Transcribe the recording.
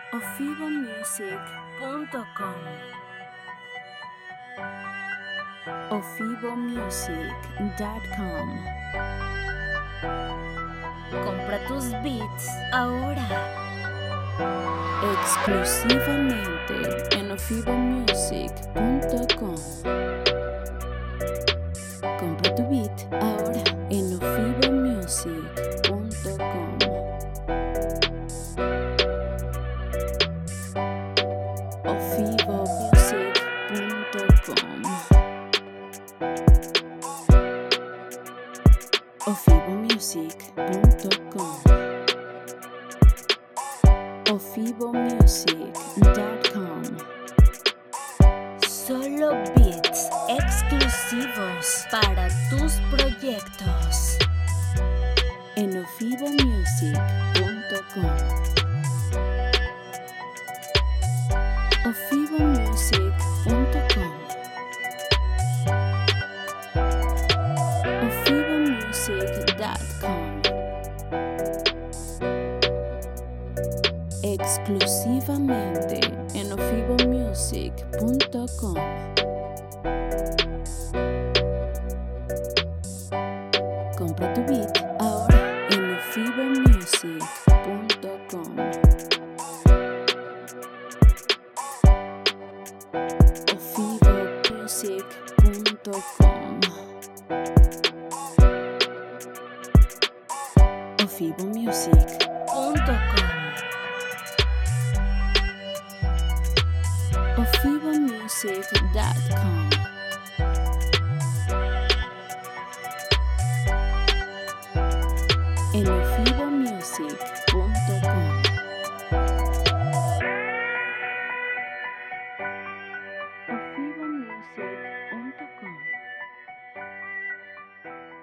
ofibomusic.com. ofibomusic.com. Compra tus beats ahora. Exclusivamente en ofibomusic.com. Compra tu beat ahora en ofibomusic.com. ofibomusic.com. ofibomusic.com. ofibomusic.com. Solo beats exclusivos para tus proyectos en ofibomusic.com. ofibomusic.com. ofibomusic.com. Exclusivamente en ofibomusic.com. Compra tu beat ahora en ofibomusic.com. ofibomusic.com. ofibomusic.com. ofibomusic.com. en ofibomusic.com. ofibomusic.com.